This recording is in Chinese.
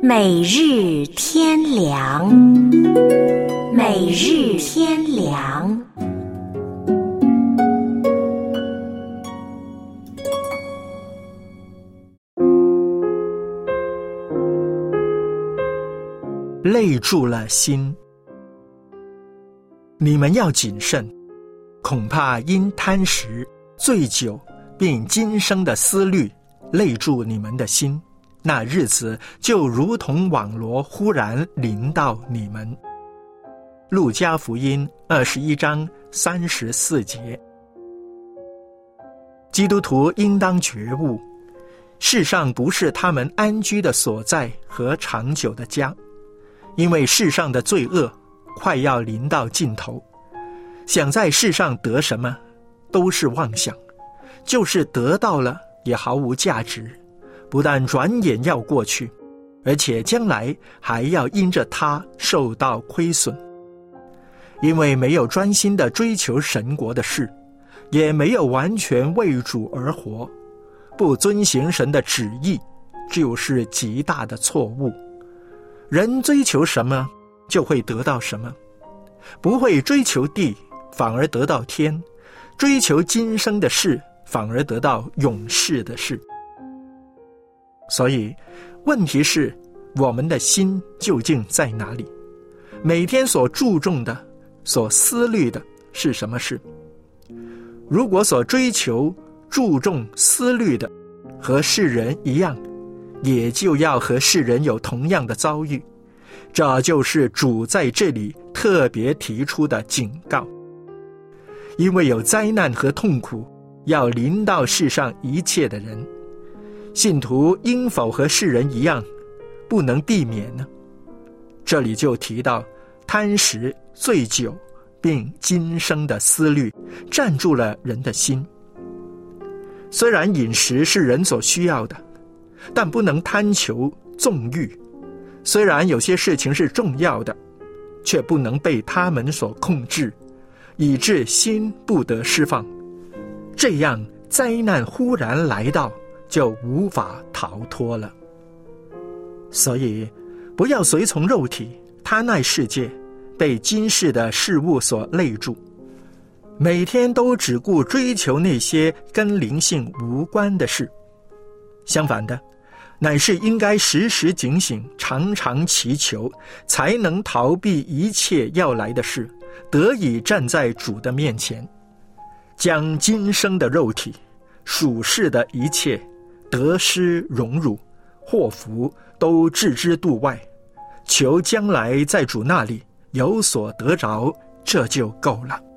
每日天良，每日天良。 累住了心。你们要谨慎，恐怕因贪食、醉酒，并今生的思虑累住你们的心，那日子就如同网罗忽然临到你们。路加福音21章34节。基督徒应当觉悟，世上不是他们安居的所在和长久的家，因为世上的罪恶快要临到尽头，想在世上得什么都是妄想，就是得到了也毫无价值，不但转眼要过去，而且将来还要因着它受到亏损。因为没有专心地追求神国的事，也没有完全为主而活，不遵行神的旨意，就是极大的错误。人追求什么就会得到什么，不会追求地反而得到天，追求今生的事反而得到永世的事。所以问题是，我们的心究竟在哪里？每天所注重的、所思虑的是什么事？如果所追求、注重、思虑的和世人一样，也就要和世人有同样的遭遇。这就是主在这里特别提出的警告。因为有灾难和痛苦要临到世上一切的人，信徒应否和世人一样不能避免呢？这里就提到贪食、醉酒并今生的思虑占住了人的心。虽然饮食是人所需要的，但不能贪求纵欲。虽然有些事情是重要的，却不能被他们所控制，以致心不得释放。这样灾难忽然来到，就无法逃脱了。所以不要随从肉体，贪爱世界，被今世的事物所累住，每天都只顾追求那些跟灵性无关的事。相反的，乃是应该时时警醒，常常祈求，才能逃避一切要来的事，得以站在主的面前，将今生的肉体、属世的一切得失荣辱、祸福都置之度外，求将来在主那里有所得着，这就够了。